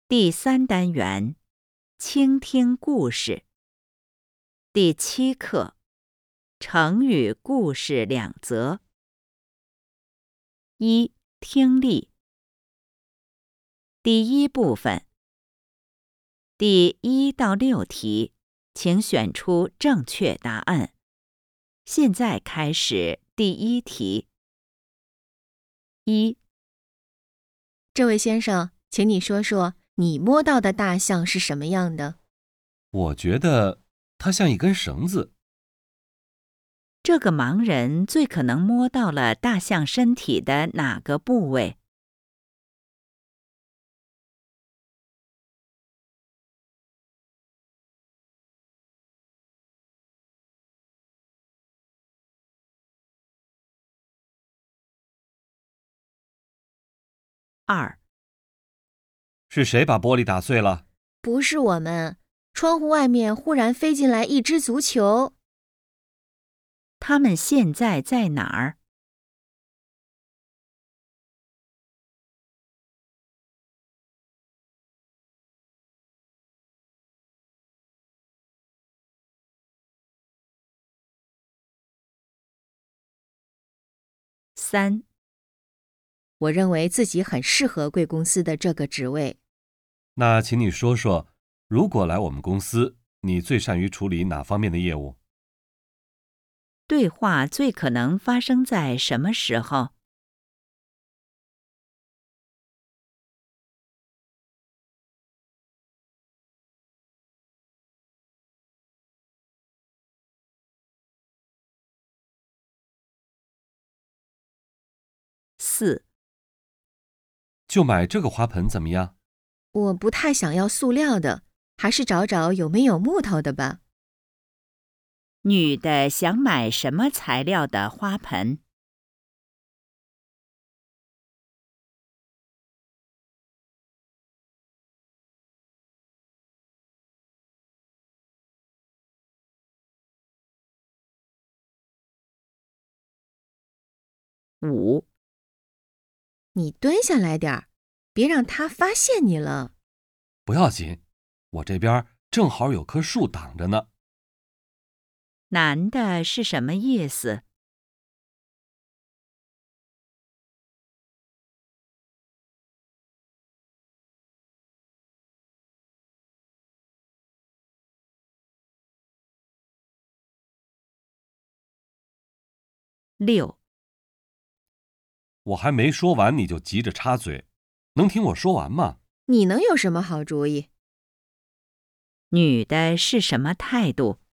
第3单元，倾听故事。第7课，成语故事2则。1、听力。第1部分，第1到6题，请选出正确答案。现在开始第1题。1、 这位先生，请你说说你摸到的大象是什么样的？ 我觉得它像一根绳子。 这个盲人最可能摸到了大象身体的哪个部位？2、 是谁把玻璃打碎了？ 不是我们，窗户外面忽然飞进来一只足球。 他们现在在哪儿？3、 我认为自己很适合贵公司的这个职位。 那请你说说，如果来我们公司，你最善于处理哪方面的业务？ 对话最可能发生在什么时候？4、 就买这个花盆怎么样？ 我不太想要塑料的，还是找找有没有木头的吧。 女的想买什么材料的花盆？5、 你蹲下来点儿，别让他发现你了。 不要紧，我这边正好有棵树挡着呢。 男的是什么意思？6、 我还没说完你就急着插嘴，能听我说完吗？ 你能有什么好主意？ 女的是什么态度